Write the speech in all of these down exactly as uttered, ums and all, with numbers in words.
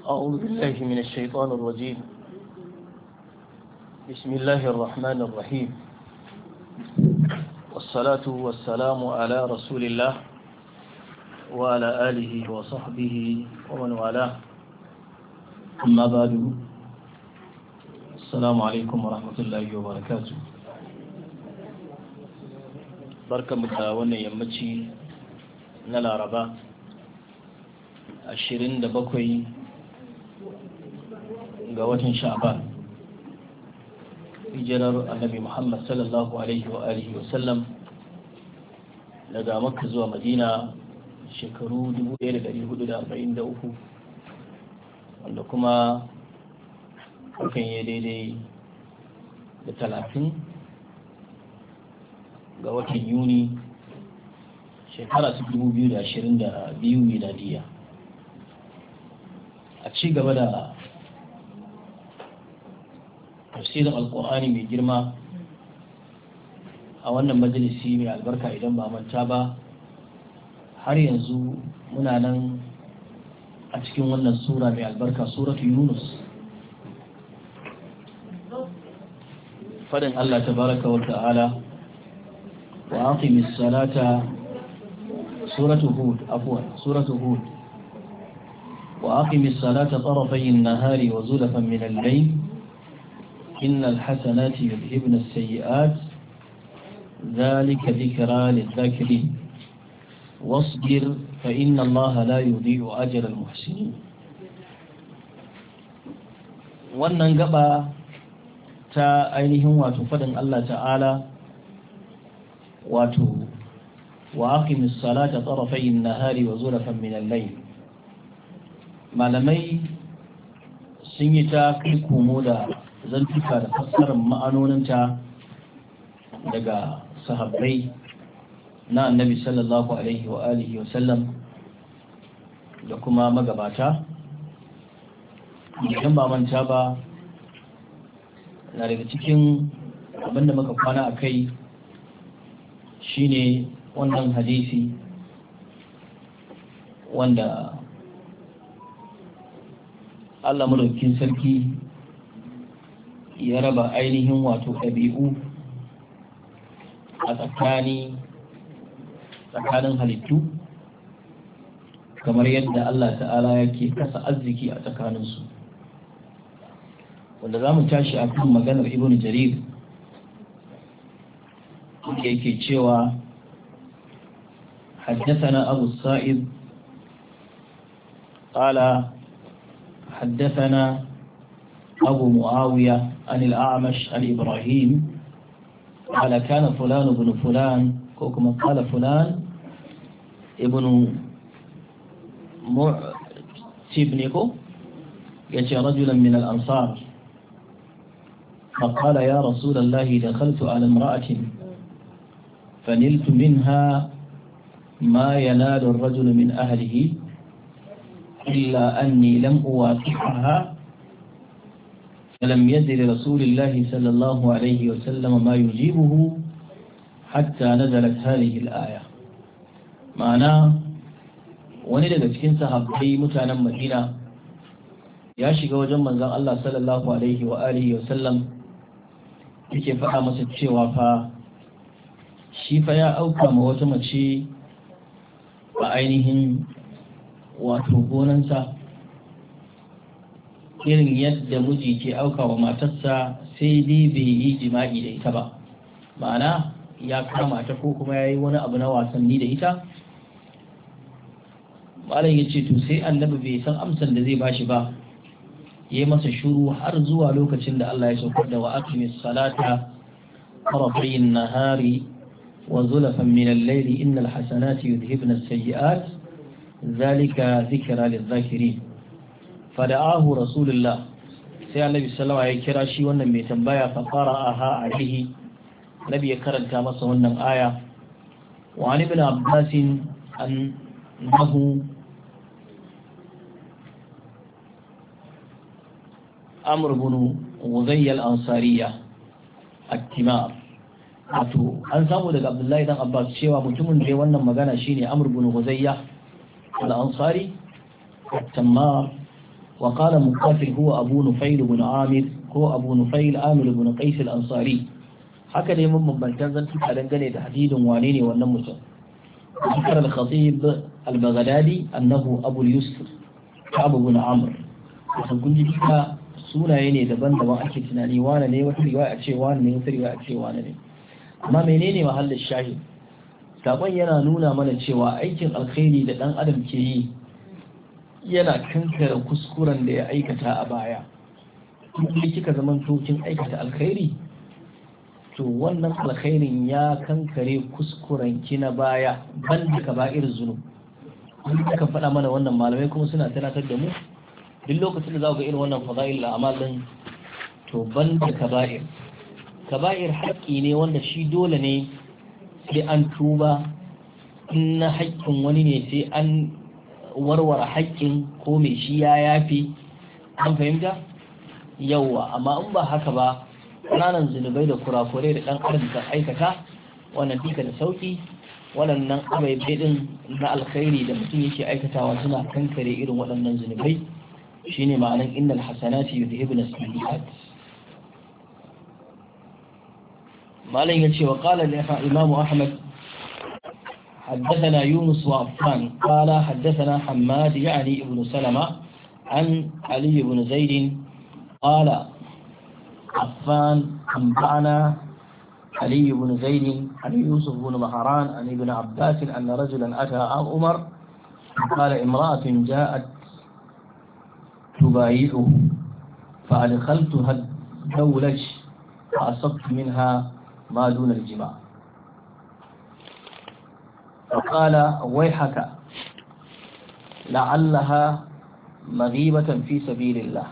أعوذ بالله من الشيطان الرجيم. بسم الله الرحمن الرحيم، والصلاة والسلام على رسول الله وعلى آله وصحبه ومن والاه، أما بعد. السلام عليكم ورحمة الله وبركاته. بركة متوانا يمتي نلا ربا ashirin da bakwai ga watan sha'ban, hijirar annabi Muhammad sallallahu alaihi wa alihi wa sallam daga Makka zuwa Madina shekaru dubu ɗaya da ɗari hudu da arba'in da uku, wanda kuma hakan ya daidai da talatin ga watan Yuni shekara ta dubu biyu da ashirin da biyu miladiya. A ci gaba da tafsirin alkur'ani mai girma a wannan majalisi mai albarka, idan ba manta ba, har yanzu muna nan a cikin wannan sura mai albarka, suratu Yunus. Fadin Allah tabaraka wa ta'ala, wa aqimis salata, suratu Hud, afwan, suratu Hud. وأقم الصلاة طرفي النهار وزلفا من الليل إن الحسنات يذهبن السيئات ذلك ذكرى للذاكرين واصبر فإن الله لا يضيع أجر المحسنين. wannan gaba ta ainihin wato fadin Allah ta'ala, wato wa aqimis salata tarafay an-nahari wa zulfan min al-layl, malamai sun yi ta kai komo da zantuka da fassarar ma'anoninta daga sahabbai na annabi sallallahu alaihi wa alihi wa sallam da kuma magabata. Idan ba manta ba, na daga cikin abinda muka kwana a kai shine wannan hadisi wanda Allah madaukakin sarki ya raba ainihin wato ɗabi'u a tsakani tsakanin halittu, kamar yadda Allah ta'ala yake kasa arziki a tsakaninsu, wanda za mu tashi a kan maganar Ibn Jarir da yake cewa حدثنا أبو الصائب قال حدثنا أبو معاوية عن الأعمش عن إبراهيم قال كان فلان بن فلان، كما قال فلان ابن معتبنكو يأتي رجلا من الأنصار فقال يا رسول الله دخلت على امرأة فنلت منها ما ينال الرجل من أهله إلا أني لم أواقعها فلم يزل رسول الله صلى الله عليه وسلم ما يجيبه حتى نزلت هذه الآية. معناه wani daga cikin sahabbai mutanen Madina ya shiga wajen manzon Allah sallallahu alaihi wa alihi wa sallam, yake faɗa masa cewa fa shi fa ya auka ma wata mace a ainihin wato gonansa, irin yadda miji ke auka wa matarsa sai dai bai yi jima'i da ita ba, ma'ana ya kama ta ko kuma ya yi wani abu na wasanni da ita. malam ya ce to sai annabi bai san amsan da zai bashi ba, ya yi masa shuru har zuwa lokacin da Allah ya saukar da wa aqimis salata tarafayn nahari wa zulfan min al-layli innal hasanati yudhibna as-sayyi'at zalika zikra lidh-dhakirin. fada'ahu rasulullah, sai annabi sallallahu alaihi ya kira shi wannan mai tambaya, fa qara'aha alaihi, nabi ya karanta masa wannan aya. wa an ibn abbas annahu amr ibn ghuzayya al-ansariyya at-timar, wato an samu daga abdullahi dan abbas cewa mutumin da ya wannan magana shine amr ibn ghuzayya al-ansari at-tamar wa qala muqatil huwa abu nufail ibn amir ko abu nufail amir ibn qais al-ansari haka ne mun bambantan zantuka dangane da hadidin wane ne wannan mutum ذكر الخطيب البغدادي أنه أبو اليسر كعب بن عمرو kusan kun ji duka sunaye ne daban-daban ake tunani wane ne wata riwaya a ce wane ne wata riwaya a ce wane ne amma menene mahallin shahid sakon yana nuna mana cewa aikin alkhairi da dan adam ke yi yana kankare kuskuren da ya aikata a baya kuma kika zaman tokin aikata alkhairi to wannan alkhairin ya kankare kuskuren ki na baya banda kaba'ir zunub kuma kan faɗa mana wannan malamai kuma suna tunatar da mu duk lokacin da za ku ga irin wannan fadail al'amal din to banda kaba'ir kaba'ir haƙƙi ne wanda shi dole ne sai an tuba in na haƙƙin wani ne sai an warware haƙƙin ko mai shi ya yafi an fahimta yawa amma in ba haka ba ƙananan zunubai da kurakurai da ɗan adam kan aikata wannan duka da sauki waɗannan abai din na alkhairi da mutum yake aikatawa suna kankare irin waɗannan zunubai shine ma'anan innal hasanati yudhibuna as-sayyi'at malan yace wa qala al-imam ahmad حدثنا يونس وعفان قال حدثنا حماد يعني ابن سلمة عن علي بن زيد قال عفان أنبأنا علي بن زيد عن يوسف بن مهران عن ابن عباس أن رجلا أتى عمر قال امرأة جاءت تبايعه فأدخلتها الدولج فأصبت منها ما دون الجماع فقال ويحك لعلها مغيبة في سبيل الله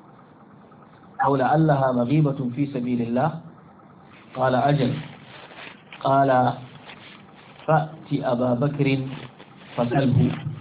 أو لعلها مغيبة في سبيل الله قال أجل قال فأت أبا بكر فسأله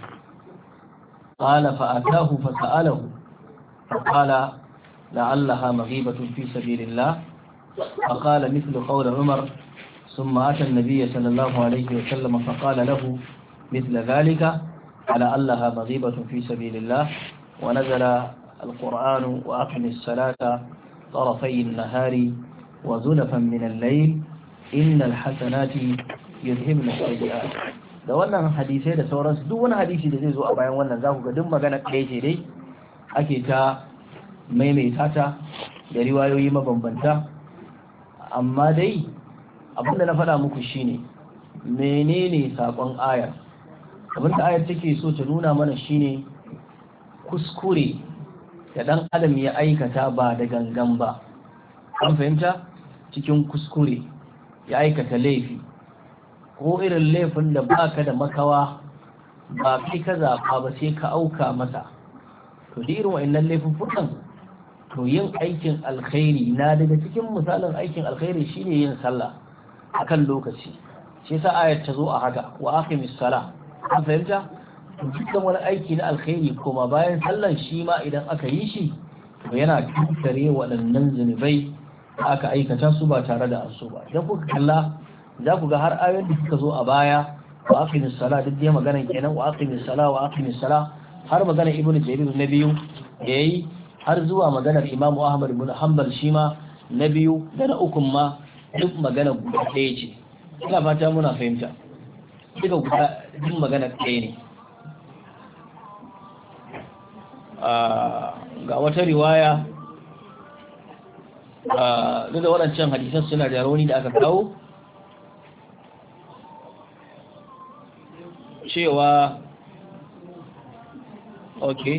قال فأتاه فسأله فقال لعلها مغيبة في سبيل الله فقال مثل قول عمر ثم أتى النبي صلى الله عليه وسلم فقال له مثل ذلك لعلها مغيبة في سبيل الله ونزل القرآن وأقم الصلاة طرفي النهار وزلفا من الليل إن الحسنات يذهبن السيئات da wannan hadisai da sauransu duk wani hadisi da zai zo a bayan wannan za ku ga duk magana ɗaya ce dai ake ta maimaita ta da riwayoyi mabambanta amma dai abinda na faɗa muku shine menene sakon ayar abinda ayar take so ta nuna mana shine kuskure da ɗan adam ya aikata ba da gangan ba an fahimta cikin kuskure ya aikata laifi ko irin laifin da baka da makawa ba kai ka zaɓa ba sai ka auka masa to da irin wa'annan laifuffukan to yin aikin alkhairi na daga cikin misalin aikin alkhairi shine yin sallah akan lokaci shi yasa ayat ta zo a haka wa aqimis sala an fahimta dukkan wani aiki na alkhairi kuma bayan sallan shi ma idan aka yi shi to yana tunkare waɗannan zunubai da aka aikata su ba tare da ansu ba idan kuka kalla za ku ga har ayoyin da suka zo a baya wa aqimis sala duk dai maganar kenan wa aqimis sala wa aqimis sala har maganar ibnu jarir na biyu yayi har zuwa maganar imamu ahmad ibn hanbal shi ma na biyu da na ukun ma duk magana guda ɗaya ce ina fata muna fahimta duka guda duk magana ɗaya ne ga wata riwaya duk da waɗancan hadisan suna da rauni da aka kawo cewa ok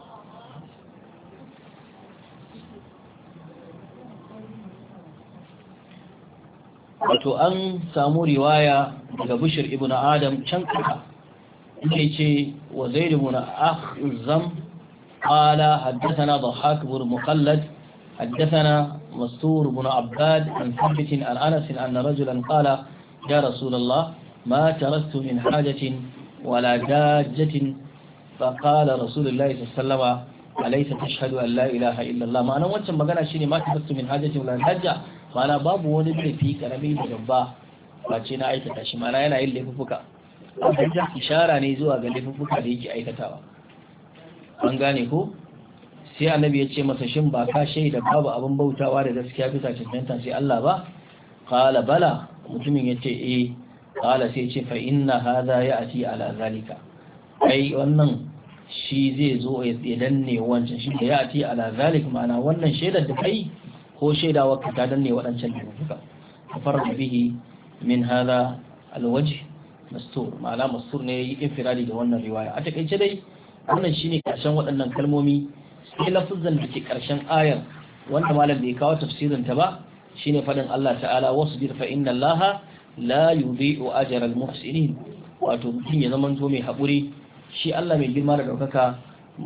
wato an samu riwaya daga Bishir ibn Adam can kaka yake ce wa Zaid ibn Akhzam qala haddathana Dhahhak ibn Mukhallad haddathana Mastur ibn Abbad an Thabit an Anas anna rajulan qala ya Rasulullah ma taraktu min hajatin wala dajjatin فقال رسول الله صلى الله عليه وسلم أليس تشهد أن لا إله إلا الله ما أنا wancan magana shine ma taraktu min hajatin wala dajja mana babu wani laifi karami da babba face na aikata shi mana yana yin laifuffuka an ishara ne zuwa ga laifuffuka da yake aikatawa an gane ko sai annabi ya ce masa shin ba ka shaida babu abin bautawa da gaskiya bisa cancanta sai Allah ba qala bala mutumin ya ce eh qala sai ce fa inna hadha ya'ti ala zalika ai wannan shi zai zo ya danne wancan shi da ya'ti ala zalika ma'ana wannan shaidar da kai ko shaidawa ka ta danne waɗancan da kuka farqa bihi min hadha alwajh mastur ma'ana mastur ne yi infiradi da wannan riwaya a takeice dai wannan shine karshen waɗannan kalmomi sai lafuzan da ke karshen ayar wanda malam bai kawo tafsirin ta ba shine fadin Allah ta'ala wasbir fa inna Allaha la yudhi'u ajra al-muhsinin wato mutum ya zama to mai haƙuri shi Allah mai girma da ɗaukaka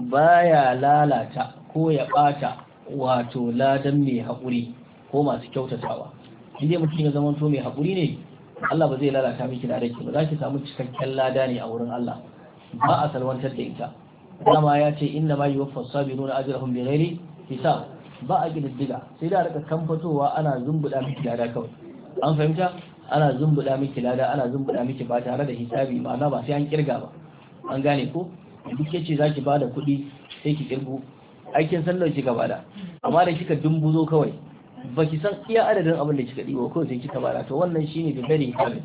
baya lalata ko ya ɓata wato ladan mai haƙuri ko masu kyautatawa inda mutum ya zama to mai haƙuri ne Allah ba zai lalata miki da rake ba za ki samu cikakken lada ne a wurin Allah ba a salwantar da ita dama ya ce inna ma yuwaffa sabiruna ajrahum bighairi hisab ba a gididdiga sai da rika kamfatowa ana zumbuda miki lada kawai an fahimta ana zumbuda miki lada ana zumbuda miki ba tare da hisabi ma'ana ba sai an kirga ba an gane ko duk yace zaki bada kuɗi sai ki kirgo aikin sallar kika bada amma da kika dumbuzo kawai baki san iya adadin abin da kika dibo kawai sai kika bada to wannan shine da gari hisabi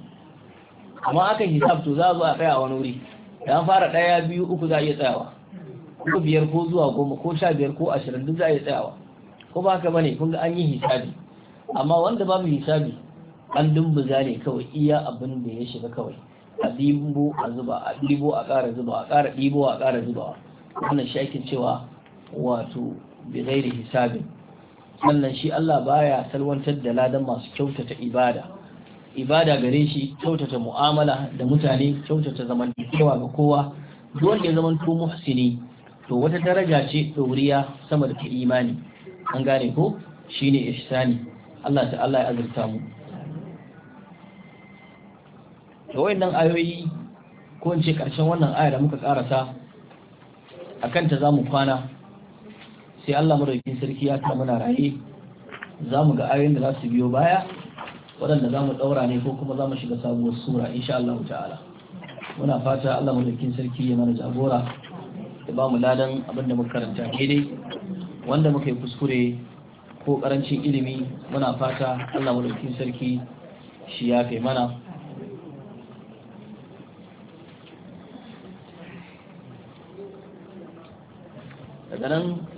amma akan hisab to za a zo a tsaya a wani wuri da an fara daya biyu uku za a iya tsayawa ko biyar ko zuwa goma ko sha biyar ko ashirin duk za a iya tsayawa ko ba haka bane kun ga an yi hisabi amma wanda babu hisabi an dumbuza ne kawai iya abin da ya shiga kawai a ɗibo a zuba a ɗibo a ƙara zuba a ƙara ɗibo a ƙara zuba wannan shi ake cewa wato bi ghairi hisabin sannan shi Allah baya salwantar da ladan masu kyautata ibada ibada gare shi kyautata mu'amala da mutane kyautata zamantakewa ga kowa duk wanda ya zamanto muhsini to wata daraja ce ɗoriya sama da ta imani an gane ko shine ihsani Allah ta'ala ya azurta mu da wayannan ayoyi ko in ce karshen wannan aya da muka karasa akan ta zamu kwana sai Allah madaukakin sarki ya ta muna raye zamu ga ayoyin da za su biyo baya waɗanda zamu daura ne ko kuma zamu shiga sabuwar sura insha Allah ta'ala muna fata Allah madaukakin sarki ya mana jagora da ba mu ladan abinda muka karanta daidai wanda muka yi kuskure ko karancin ilimi muna fata Allah madaukakin sarki shi ya kai mana daga nan